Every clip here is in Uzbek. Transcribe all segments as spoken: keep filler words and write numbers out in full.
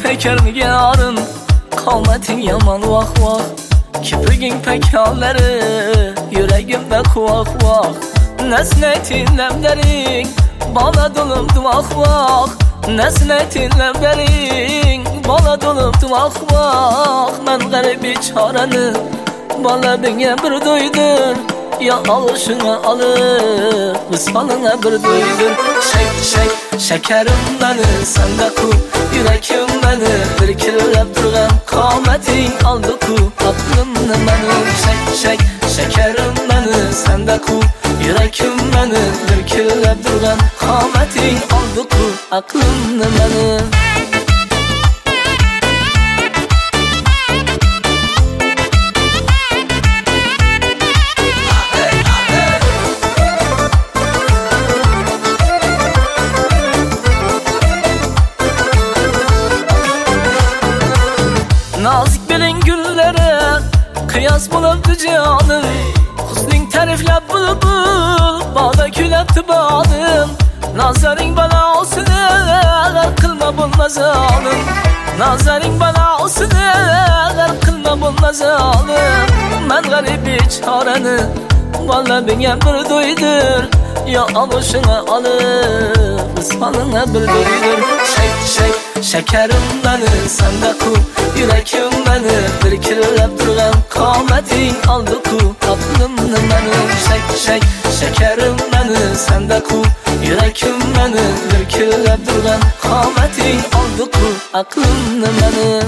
tekar nigarın qomating yomon voh voh kipriging pakollari yuragimda quvoq voh nasnating lablaring bola dolib duvoh voh nasnating lablaring bola dolib duvoh voh men g'arib bechorani bola menga bir do'ydir ya alışına alır vısfalına bir doydur Şek şek şekerim beni sende ku yürekim beni bir kirlep durgan qomating aldı ku aklımni beni Şek şek şekerim beni sende ku yürekim beni bir kirlep durgan qomating aldı ku aklımni beni Nazik belin güllere kıyas buluptu canım Husning tariflab bulbul bağda külebdi bağdım Nazaring bana olsun eğer kılma bulmaz alım Nazaring bana olsun eğer kılma bulmaz alım Ben garip biçareni valla bana bir doydur Ya alışına alıp ıspanına bir doydur Şek şek şekerim beni sende ku yürekim beni bir kirlep durgan qomating aldı ku aklımni beni Şek şek şekerim beni sende ku yürekim beni bir kirlep durgan qomating aldı ku aklımni beni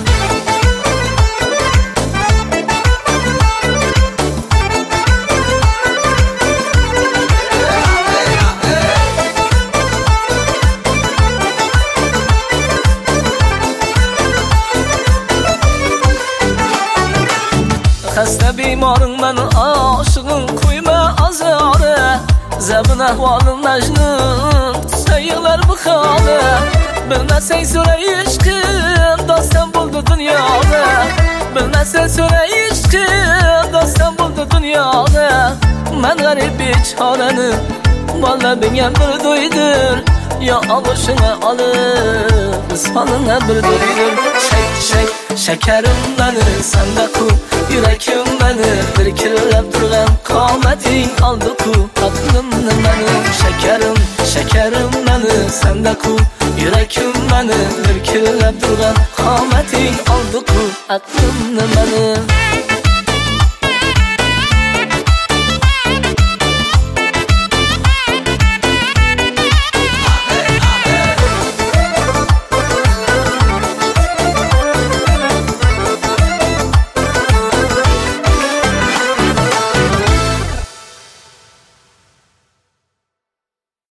Xasta bimoring meni aşığın koyma azarı Zabın ahvalım Majnun tutsa yığlar bu hali Bilmesen söyle işkim dostan buldu dünyada Bilmesen söyle işkim dostan buldu dünyada Ben garip biçareni valla bana bir doydur Ya alışına alıp ıspanına bir doydur Şek şek şekerim beni sende ku yürekim beni bir kirlep durgan qomating aldı ku aklımni beni Şekerim şekerim beni sende ku yürekim beni bir kirlep durgan qomating aldı ku aklımni beni